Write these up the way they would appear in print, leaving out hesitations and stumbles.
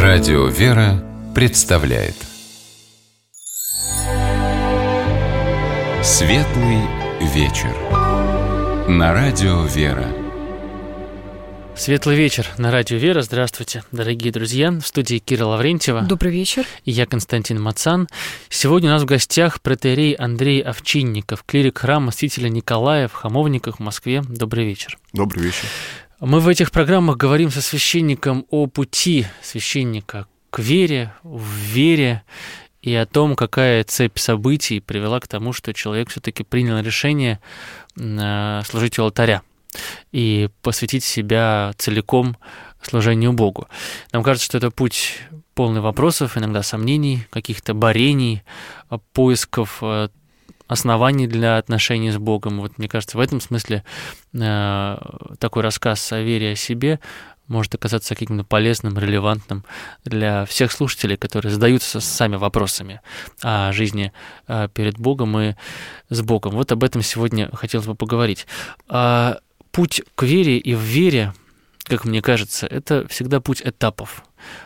Радио «Вера» представляет Светлый вечер на Радио «Вера». Светлый вечер на Радио «Вера». Здравствуйте, дорогие друзья. В студии Кира Лаврентьева. Добрый вечер. И я, Константин Мацан. Сегодня у нас в гостях протоиерей Андрей Овчинников, клирик храма Святителя Николая в Хамовниках в Москве. Добрый вечер. Добрый вечер. Мы в этих программах говорим со священником о пути священника к вере, в вере, и о том, какая цепь событий привела к тому, что человек все-таки принял решение служить у алтаря и посвятить себя целиком служению Богу. Нам кажется, что это путь полный вопросов, иногда сомнений, каких-то борений, поисков оснований для отношений с Богом. Вот мне кажется, в этом смысле такой рассказ о вере, о себе может оказаться каким-то полезным, релевантным для всех слушателей, которые задаются сами вопросами о жизни перед Богом и с Богом. Вот об этом сегодня хотелось бы поговорить. Путь к вере и в вере, как мне кажется, это всегда путь этапов.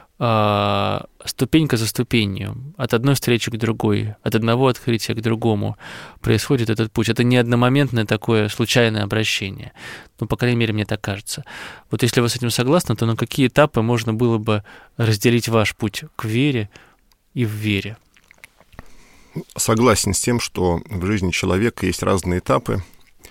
Ступенька за ступенью, от одной встречи к другой, от одного открытия к другому происходит этот путь. Это не одномоментное такое случайное обращение. Ну, по крайней мере, мне так кажется. Вот если вы с этим согласны, то на какие этапы можно было бы разделить ваш путь к вере и в вере? Согласен с тем, что в жизни человека есть разные этапы.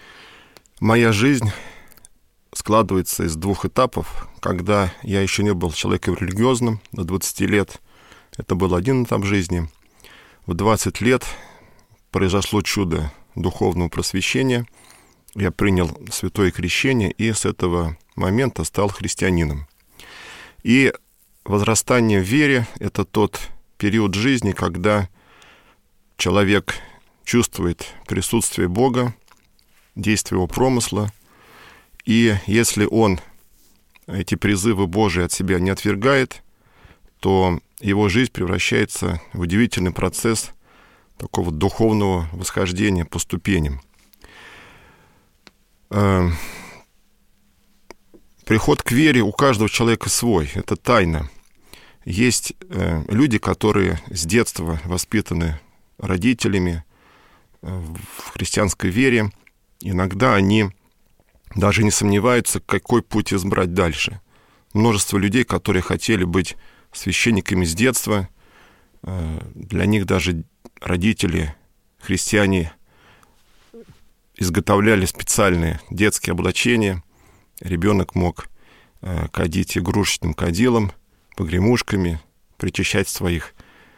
Моя жизнь складывается из двух этапов. Когда я еще не был человеком религиозным, до 20 лет, это был один этап жизни. В 20 лет произошло чудо духовного просвещения. Я принял святое крещение и с этого момента стал христианином. И возрастание в вере — это тот период жизни, когда человек чувствует присутствие Бога, действие Его промысла, и если он эти призывы Божии от себя не отвергает, то его жизнь превращается в удивительный процесс такого духовного восхождения по ступеням. Приход к вере у каждого человека свой, это тайна. Есть люди, которые с детства воспитаны родителями в христианской вере. Иногда они даже не сомневаются, какой путь избрать дальше. Множество людей, которые хотели быть священниками с детства, для них даже родители, христиане, изготовляли специальные детские облачения. Ребенок мог кадить игрушечным кадилом, погремушками, причащать своих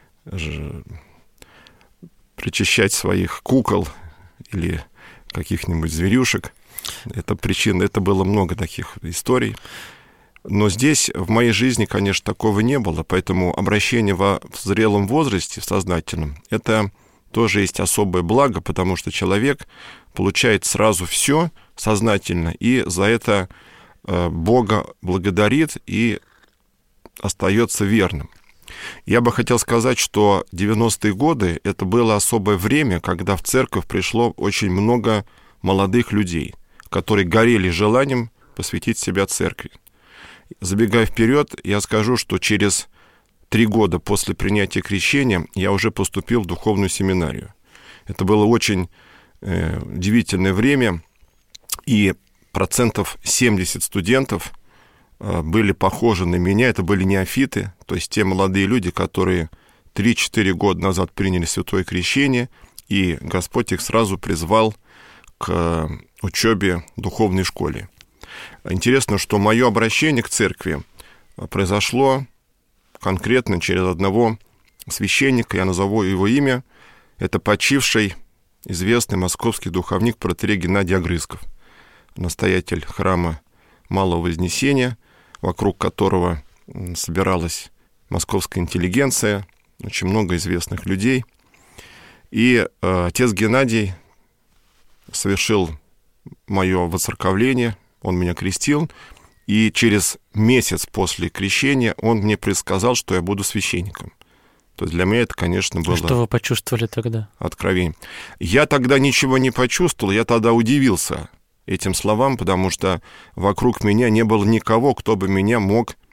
кукол или каких-нибудь зверюшек. Это причина, это было много таких историй. Но здесь, в моей жизни, конечно, такого не было, поэтому обращение в зрелом возрасте, в сознательном, это тоже есть особое благо, потому что человек получает сразу все сознательно, и за это Бога благодарит и остается верным. Я бы хотел сказать, что 90-е годы — это было особое время, когда в церковь пришло очень много молодых людей, которые горели желанием посвятить себя церкви. Забегая вперед, я скажу, что через 3 года после принятия крещения я уже поступил в духовную семинарию. Это было очень удивительное время, и 70% студентов были похожи на меня, это были неофиты, то есть те молодые люди, которые 3-4 года назад приняли святое крещение, и Господь их сразу призвал к учебе в духовной школе. Интересно, что мое обращение к церкви произошло конкретно через одного священника, я назову его имя, это почивший известный московский духовник протоиерей Геннадий Огрызков, настоятель храма Малого Вознесения, вокруг которого собиралась московская интеллигенция, очень много известных людей. И отец Геннадий совершил мое воцерковление, он меня крестил, и через месяц после крещения он мне предсказал, что я буду священником. То есть для меня это, конечно, было... Что вы почувствовали тогда? Откровение. Я тогда ничего не почувствовал, я тогда удивился этим словам, потому что вокруг меня не было никого, кто бы меня мог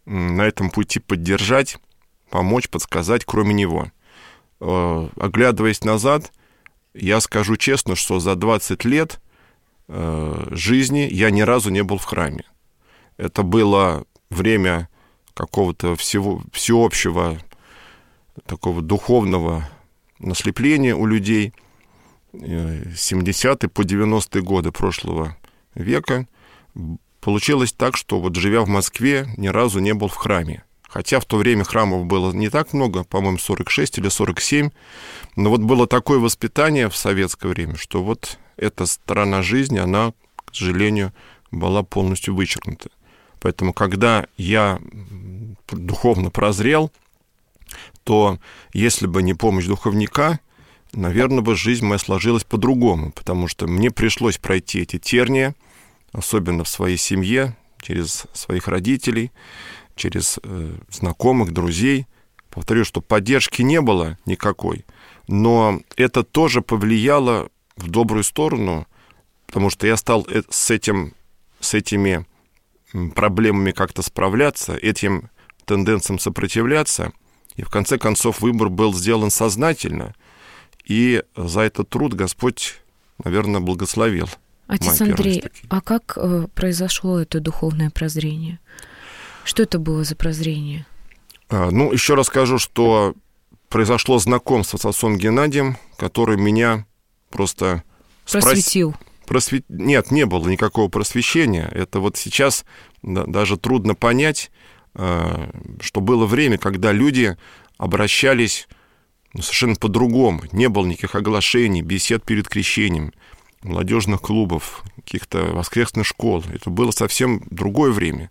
на этом пути поддержать, помочь, подсказать, кроме него. Оглядываясь назад, я скажу честно, что за 20 лет жизни я ни разу не был в храме. Это было время какого-то всеобщего такого духовного наслепления у людей. 70-е по 90-е годы прошлого века получилось так, что вот живя в Москве, ни разу не был в храме. Хотя в то время храмов было не так много, по-моему, 46 или 47, но вот было такое воспитание в советское время, что вот эта сторона жизни, она, к сожалению, была полностью вычеркнута. Поэтому, когда я духовно прозрел, то если бы не помощь духовника, наверное, бы жизнь моя сложилась по-другому, потому что мне пришлось пройти эти терния, особенно в своей семье, через своих родителей, через знакомых, друзей. Повторю, что поддержки не было никакой, но это тоже повлияло в добрую сторону, потому что я стал с этими проблемами как-то справляться, этим тенденциям сопротивляться, и в конце концов выбор был сделан сознательно, и за этот труд Господь, наверное, благословил. Отец Андрей, а как произошло это духовное прозрение? Что это было за прозрение? Еще раз скажу, что произошло знакомство с отцом Геннадием, который меня просто просветил. Нет, не было никакого просвещения. Это вот сейчас даже трудно понять, что было время, когда люди обращались совершенно по-другому. Не было никаких оглашений, бесед перед крещением, молодежных клубов, каких-то воскресных школ. Это было совсем другое время.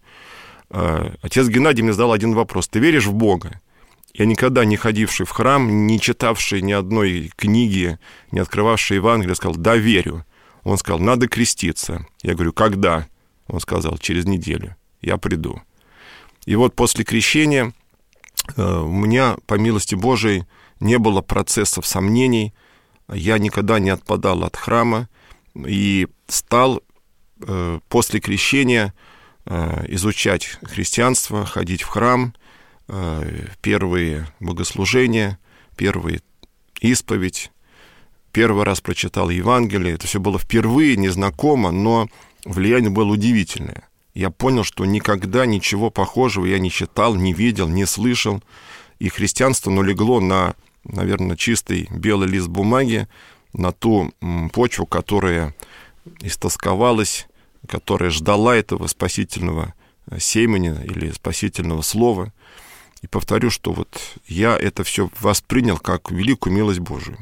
Отец Геннадий мне задал один вопрос. Ты веришь в Бога? Я никогда не ходивший в храм, не читавший ни одной книги, не открывавший Евангелие, сказал: да, верю. Он сказал: надо креститься. Я говорю: когда? Он сказал: через неделю. Я приду. И вот после крещения у меня, по милости Божией, не было процессов сомнений. Я никогда не отпадал от храма и стал после крещения изучать христианство, ходить в храм, первые богослужения, первые исповедь. Первый раз прочитал Евангелие. Это все было впервые, незнакомо, но влияние было удивительное. Я понял, что никогда ничего похожего я не читал, не видел, не слышал. И христианство, легло на, наверное, чистый белый лист бумаги, на ту почву, которая истосковалась, которая ждала этого спасительного семени или спасительного слова. И повторю, что вот я это все воспринял как великую милость Божию.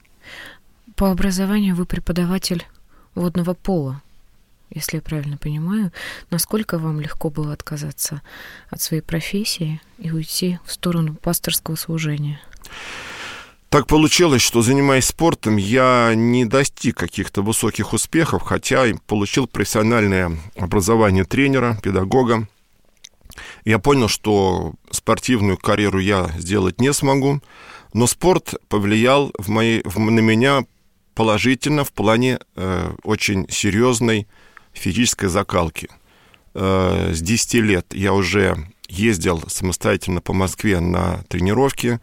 По образованию вы преподаватель водного пола, если я правильно понимаю. Насколько вам легко было отказаться от своей профессии и уйти в сторону пасторского служения? Так получилось, что, занимаясь спортом, я не достиг каких-то высоких успехов, хотя и получил профессиональное образование тренера, педагога. Я понял, что спортивную карьеру я сделать не смогу, но спорт повлиял на меня положительно в плане очень серьезной физической закалки. С 10 лет я уже ездил самостоятельно по Москве на тренировки,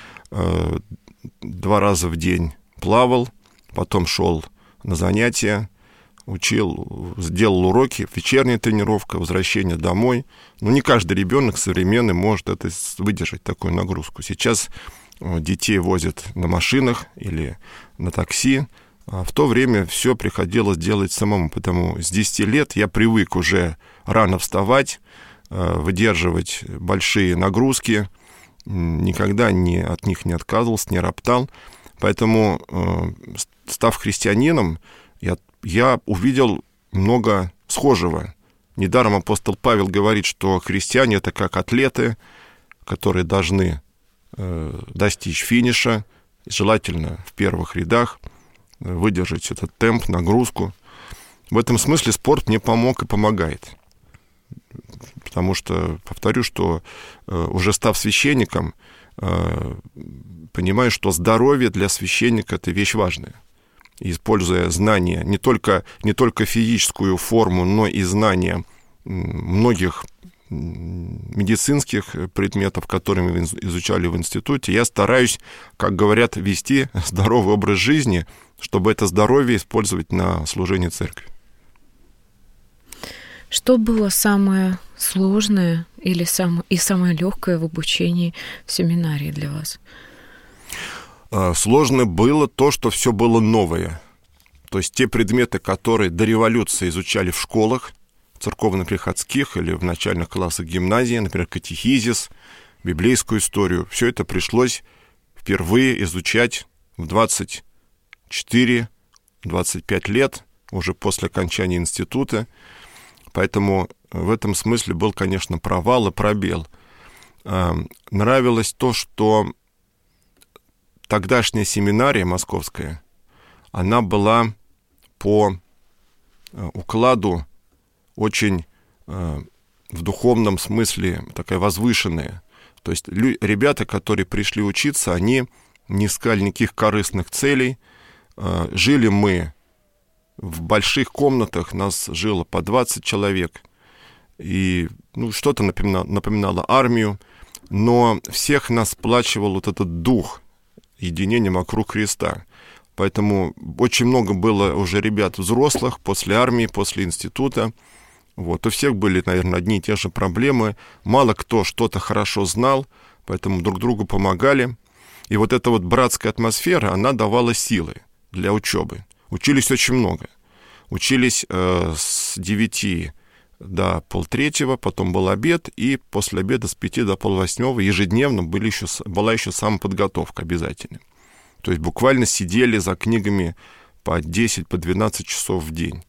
2 раза в день плавал, потом шел на занятия, учил, сделал уроки, вечерняя тренировка, возвращение домой. Не каждый ребенок современный может выдержать такую нагрузку. Сейчас детей возят на машинах или на такси, а в то время все приходилось делать самому, потому с 10 лет я привык уже рано вставать, выдерживать большие нагрузки, никогда от них не отказывался, не роптал. Поэтому, став христианином, я увидел много схожего. Недаром апостол Павел говорит, что христиане — это как атлеты, которые должны достичь финиша, желательно в первых рядах, выдержать этот темп, нагрузку. В этом смысле спорт мне помог и помогает. Потому что, повторю, что уже став священником, понимаю, что здоровье для священника — это вещь важная. Используя знания, не только физическую форму, но и знания многих медицинских предметов, которые мы изучали в институте. Я стараюсь, как говорят, вести здоровый образ жизни, чтобы это здоровье использовать на служении церкви. Что было самое сложное или самое легкое в обучении в семинарии для вас? Сложно было то, что все было новое. То есть те предметы, которые до революции изучали в школах, церковно-приходских или в начальных классах гимназии, например, катехизис, библейскую историю, все это пришлось впервые изучать в 24-25 лет, уже после окончания института. Поэтому в этом смысле был, конечно, провал и пробел. Нравилось то, что тогдашняя семинария московская, она была по укладу очень в духовном смысле такая возвышенная. То есть ребята, которые пришли учиться, они не искали никаких корыстных целей. Жили мы в больших комнатах, нас жило по 20 человек. И что-то напоминало армию, но всех нас сплачивал вот этот дух единения вокруг Христа. Поэтому очень много было уже ребят взрослых после армии, после института. Вот. У всех были, наверное, одни и те же проблемы. Мало кто что-то хорошо знал, поэтому друг другу помогали. И вот эта вот братская атмосфера, она давала силы для учебы. Учились очень много. Учились с 9 до 7:30, потом был обед, и после обеда с 5 до 7:30 ежедневно была еще самоподготовка обязательно. То есть буквально сидели за книгами по 10, по 12 часов в день.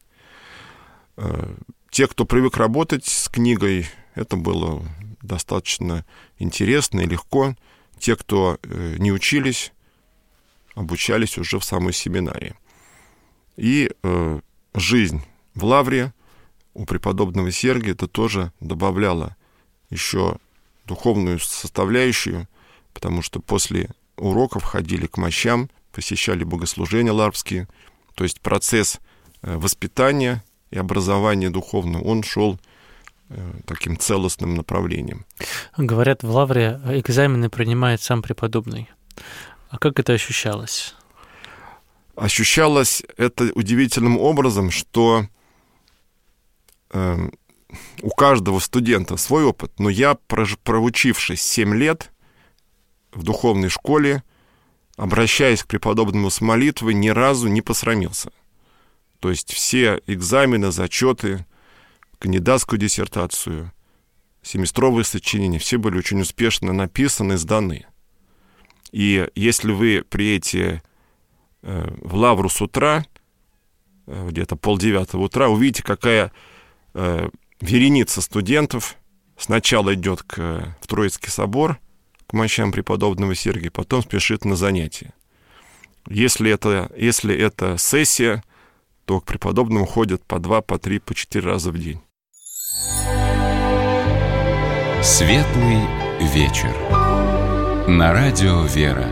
Те, кто привык работать с книгой, это было достаточно интересно и легко. Те, кто не учились, обучались уже в самой семинарии. И жизнь в лавре у преподобного Сергия это тоже добавляло еще духовную составляющую, потому что после уроков ходили к мощам, посещали богослужения лаврские. То есть процесс воспитания и образования духовного, он шел таким целостным направлением. Говорят, в лавре экзамены принимает сам преподобный. А как это ощущалось? Ощущалось это удивительным образом, что у каждого студента свой опыт, но я, проучившись 7 лет в духовной школе, обращаясь к преподобному с молитвой, ни разу не посрамился. То есть все экзамены, зачеты, кандидатскую диссертацию, семестровые сочинения, все были очень успешно написаны, сданы. И если вы приедете в лавру с утра, где-то 8:30 утра, увидите, какая вереница студентов сначала идет в Троицкий собор, к мощам преподобного Сергия, потом спешит на занятия. Если это сессия, то к преподобному ходят по 2, по 3, по 4 раза в день. Светлый вечер. На радио «Вера».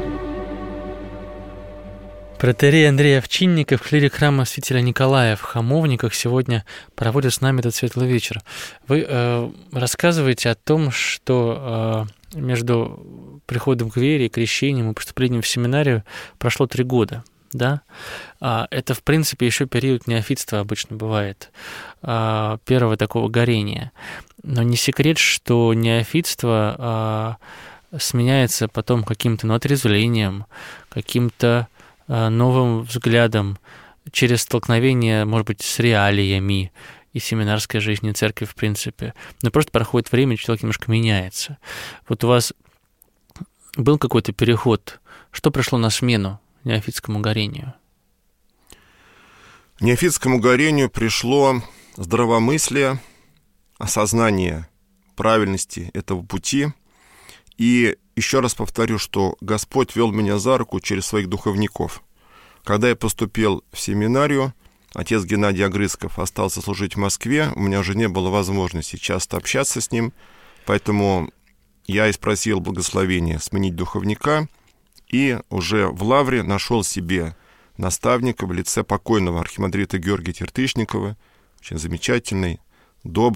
Протоиерей Андрей Овчинников, клирик храма Святителя Николая в Хамовниках, сегодня проводит с нами этот светлый вечер. Вы рассказываете о том, что между приходом к вере, крещением и поступлением в семинарию прошло 3 года. Да? Это, в принципе, еще период неофитства обычно бывает, первого такого горения. Но не секрет, что неофитство сменяется потом каким-то отрезвлением, каким-то новым взглядом через столкновение, может быть, с реалиями и семинарской жизни церкви, в принципе. Но просто проходит время, человек немножко меняется. Вот у вас был какой-то переход? Что пришло на смену неофитскому горению? Неофитскому горению пришло здравомыслие, осознание правильности этого пути. И еще раз повторю, что Господь вел меня за руку через своих духовников. Когда я поступил в семинарию, отец Геннадий Огрызков остался служить в Москве, у меня уже не было возможности часто общаться с ним, поэтому я и спросил благословения сменить духовника, и уже в лавре нашел себе наставника в лице покойного архимандрита Георгия Тертышникова, очень замечательный, добрый,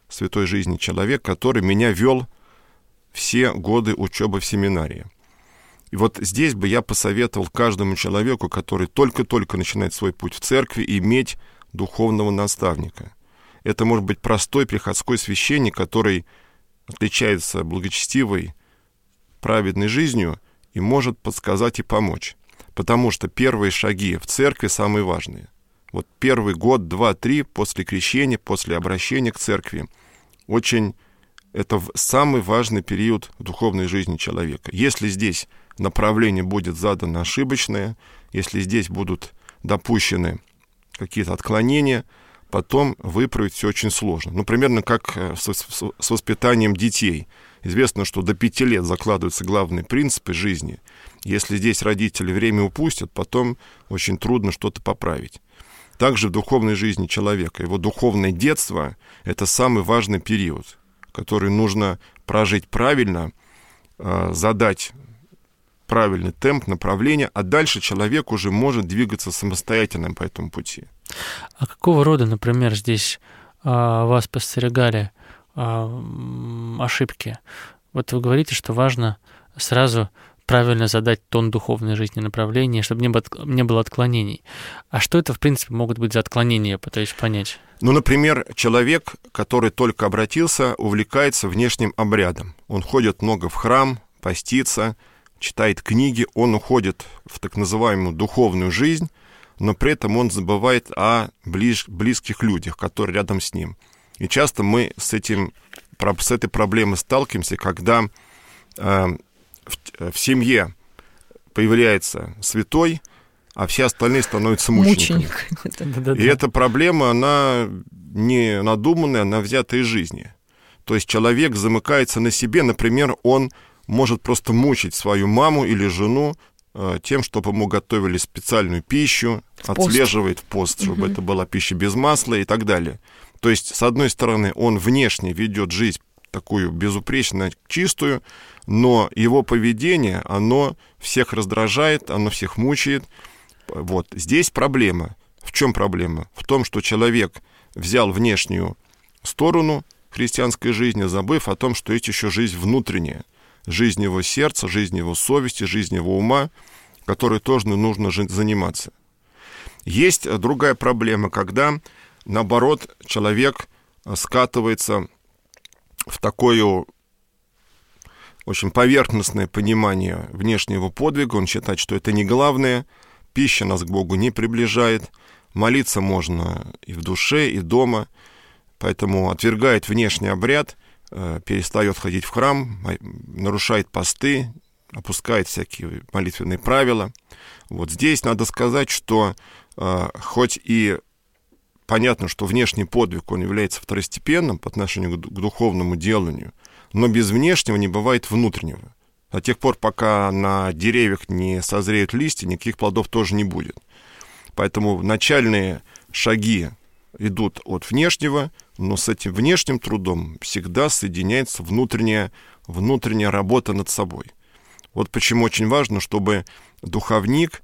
святой жизни человек, который меня вел все годы учебы в семинарии. И вот здесь бы я посоветовал каждому человеку, который только-только начинает свой путь в церкви, иметь духовного наставника. Это может быть простой приходской священник, который отличается благочестивой, праведной жизнью и может подсказать и помочь. Потому что первые шаги в церкви самые важные. Вот первый год, 2, 3 после крещения, после обращения к церкви, это самый важный период в духовной жизни человека. Если здесь направление будет задано ошибочное, если здесь будут допущены какие-то отклонения, потом выправить все очень сложно. Ну, примерно как с воспитанием детей. Известно, что до 5 лет закладываются главные принципы жизни. Если здесь родители время упустят, потом очень трудно что-то поправить. Также в духовной жизни человека. Его духовное детство — это самый важный период, который нужно прожить правильно, задать правильный темп, направление, а дальше человек уже может двигаться самостоятельно по этому пути. А какого рода, например, здесь вас подстерегали ошибки? Вот вы говорите, что важно сразу правильно задать тон духовной жизни, направления, чтобы не было отклонений. А что это, в принципе, могут быть за отклонения, я пытаюсь понять? Ну, например, человек, который только обратился, увлекается внешним обрядом. Он ходит много в храм, постится, читает книги, он уходит в так называемую духовную жизнь, но при этом он забывает о близких людях, которые рядом с ним. И часто мы с этой проблемой сталкиваемся, когда в семье появляется святой, а все остальные становятся мучениками. И эта проблема, она не надуманная, она взята из жизни. То есть человек замыкается на себе, например, он может просто мучить свою маму или жену тем, чтобы ему готовили специальную пищу, отслеживает в пост, чтобы это была пища без масла и так далее. То есть, с одной стороны, он внешне ведет жизнь такую безупречно чистую, но его поведение, оно всех раздражает, оно всех мучает. Вот. Здесь проблема. В чем проблема? В том, что человек взял внешнюю сторону христианской жизни, забыв о том, что есть еще жизнь внутренняя, жизнь его сердца, жизнь его совести, жизнь его ума, которой тоже нужно заниматься. Есть другая проблема, когда, наоборот, человек скатывается в такое очень поверхностное понимание внешнего подвига, он считает, что это не главное, пища нас к Богу не приближает, молиться можно и в душе, и дома, поэтому отвергает внешний обряд, перестает ходить в храм, нарушает посты, опускает всякие молитвенные правила. Вот здесь надо сказать, что хоть и понятно, что внешний подвиг, он является второстепенным по отношению к духовному деланию, но без внешнего не бывает внутреннего. До тех пор, пока на деревьях не созреют листья, никаких плодов тоже не будет. Поэтому начальные шаги идут от внешнего, но с этим внешним трудом всегда соединяется внутренняя работа над собой. Вот почему очень важно, чтобы духовник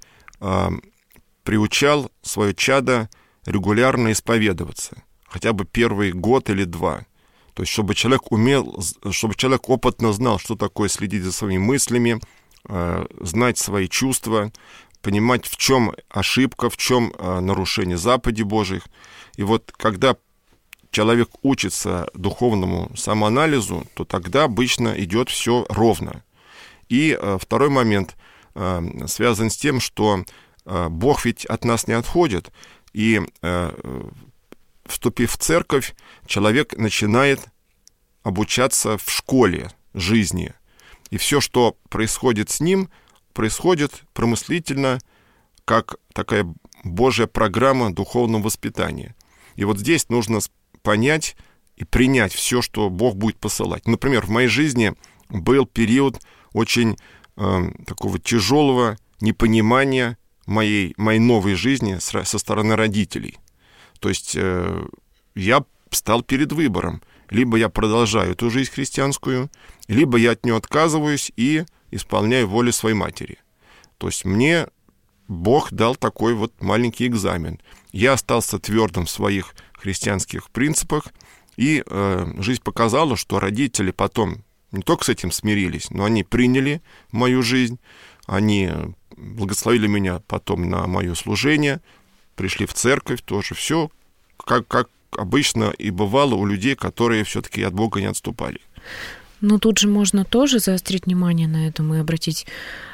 приучал свое чадо регулярно исповедоваться, хотя бы первый год или 2. То есть, чтобы человек опытно знал, что такое следить за своими мыслями, знать свои чувства, понимать, в чем ошибка, в чем нарушение заповедей Божьих. И вот когда человек учится духовному самоанализу, то тогда обычно идет все ровно. И второй момент связан с тем, что Бог ведь от нас не отходит, и вступив в церковь, человек начинает обучаться в школе жизни. И все, что происходит с ним, происходит промыслительно, как такая Божья программа духовного воспитания. И вот здесь нужно понять и принять все, что Бог будет посылать. Например, в моей жизни был период очень такого тяжелого непонимания моей новой жизни со стороны родителей. То есть я стал перед выбором. Либо я продолжаю эту жизнь христианскую, либо я от нее отказываюсь и исполняю волю своей матери. То есть мне Бог дал такой вот маленький экзамен. Я остался твердым в своих христианских принципах, И жизнь показала, что родители потом не только с этим смирились, но они приняли мою жизнь, они благословили меня потом на мое служение, пришли в церковь, тоже все как обычно и бывало у людей, которые все-таки от Бога не отступали. Но тут же можно тоже заострить внимание на этом и обратить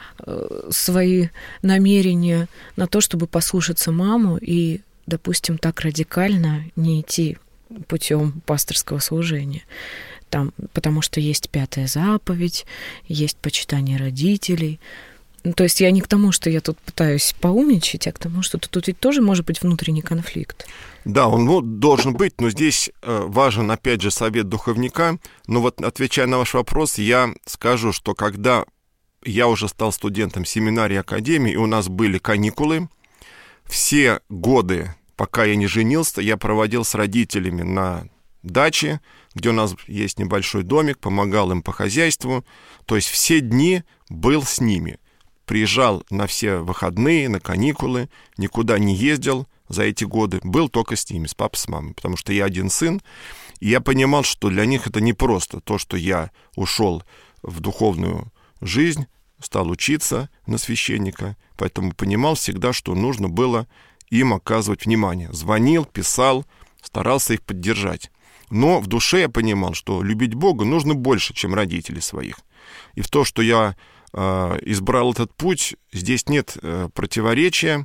свои намерения на то, чтобы послушаться маму и, допустим, так радикально не идти путем пасторского служения. Там, потому что есть 5-я заповедь, есть почитание родителей. То есть я не к тому, что я тут пытаюсь поумничать, а к тому, что тут ведь тоже может быть внутренний конфликт. Да, он должен быть, но здесь важен, опять же, совет духовника. Но вот, отвечая на ваш вопрос, я скажу, что когда я уже стал студентом семинарии академии, и у нас были каникулы, все годы, пока я не женился, я проводил с родителями на даче, где у нас есть небольшой домик, помогал им по хозяйству. То есть все дни был с ними. Приезжал на все выходные, на каникулы, никуда не ездил за эти годы. Был только с ними, с папой, с мамой, потому что я один сын. И я понимал, что для них это непросто. То, что я ушел в духовную жизнь, стал учиться на священника, поэтому понимал всегда, что нужно было им оказывать внимание. Звонил, писал, старался их поддержать. Но в душе я понимал, что любить Бога нужно больше, чем родителей своих. И в то, что я избрал этот путь, здесь нет противоречия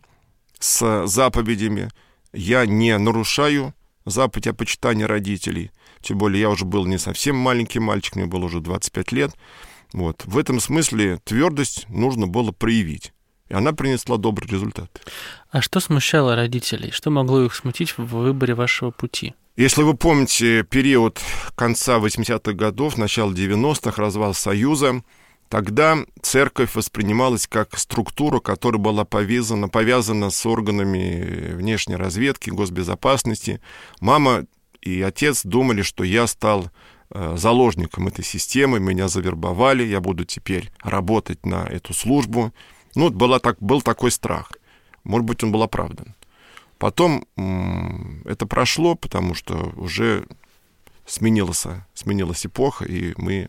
с заповедями. Я не нарушаю заповедь о почитании родителей. Тем более я уже был не совсем маленький мальчик, мне было уже 25 лет. Вот. В этом смысле твердость нужно было проявить. И она принесла добрый результат. А что смущало родителей? Что могло их смутить в выборе вашего пути? Если вы помните период конца 80-х годов, начала 90-х, развал Союза, тогда церковь воспринималась как структура, которая была повязана с органами внешней разведки, госбезопасности. Мама и отец думали, что я стал заложником этой системы, меня завербовали, я буду теперь работать на эту службу. Ну, был такой страх. Может быть, он был оправдан. Потом это прошло, потому что уже сменилась эпоха, и мы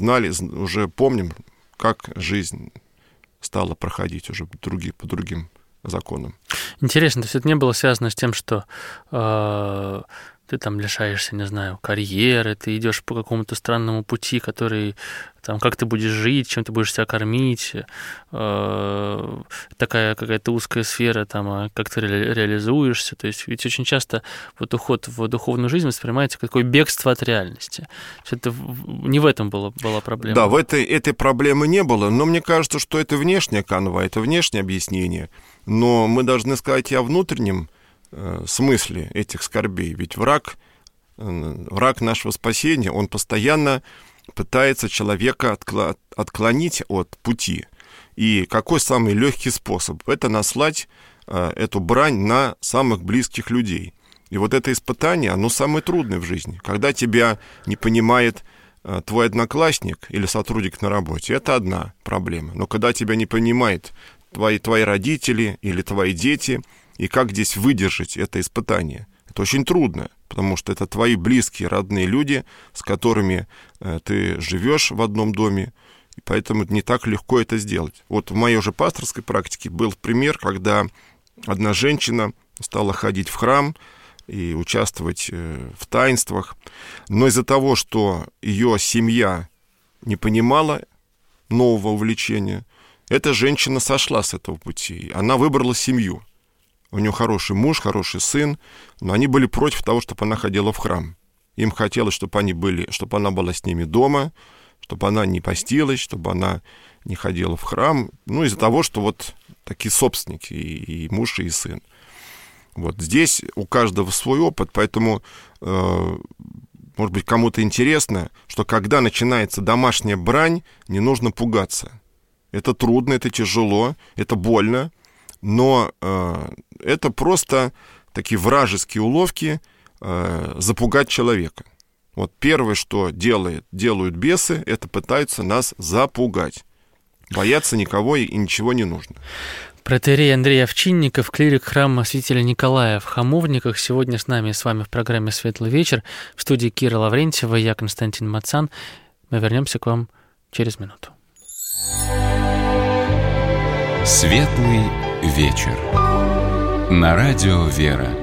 уже помним, как жизнь стала проходить уже по другим законам. Интересно, то есть это не было связано с тем, что ты там лишаешься, не знаю, карьеры, ты идешь по какому-то странному пути, который, там, как ты будешь жить, чем ты будешь себя кормить, такая какая-то узкая сфера, там, как ты реализуешься. То есть ведь очень часто вот уход в духовную жизнь воспринимается как такое бегство от реальности. Это не в этом была проблема. Да, этой проблемы не было, но мне кажется, что это внешняя канва, это внешнее объяснение. Но мы должны сказать и о внутреннем смысле этих скорбей. Ведь враг нашего спасения, он постоянно пытается человека отклонить от пути. И какой самый легкий способ? Это наслать эту брань на самых близких людей. И вот это испытание, оно самое трудное в жизни. Когда тебя не понимает твой одноклассник или сотрудник на работе, это одна проблема. Но когда тебя не понимают твои родители или твои дети, и как здесь выдержать это испытание? Это очень трудно, потому что это твои близкие, родные люди, с которыми ты живешь в одном доме, и поэтому не так легко это сделать. Вот в моей уже пасторской практике был пример, когда одна женщина стала ходить в храм и участвовать в таинствах, но из-за того, что ее семья не понимала нового увлечения, эта женщина сошла с этого пути, она выбрала семью. У нее хороший муж, хороший сын, но они были против того, чтобы она ходила в храм. Им хотелось, чтобы она была с ними дома, чтобы она не постилась, чтобы она не ходила в храм. Ну, из-за того, что вот такие собственники, и муж, и сын. Вот здесь у каждого свой опыт, поэтому, может быть, кому-то интересно, что когда начинается домашняя брань, не нужно пугаться. Это трудно, это тяжело, это больно. Но это просто такие вражеские уловки запугать человека. Вот первое, что делают бесы, это пытаются нас запугать. Бояться никого и ничего не нужно. Протоиерей Андрей Овчинников, клирик храма святителя Николая в Хамовниках. Сегодня с нами и с вами в программе «Светлый вечер». В студии Кира Лаврентьева, я Константин Мацан. Мы вернемся к вам через минуту. «Светлый вечер» на радио «Вера».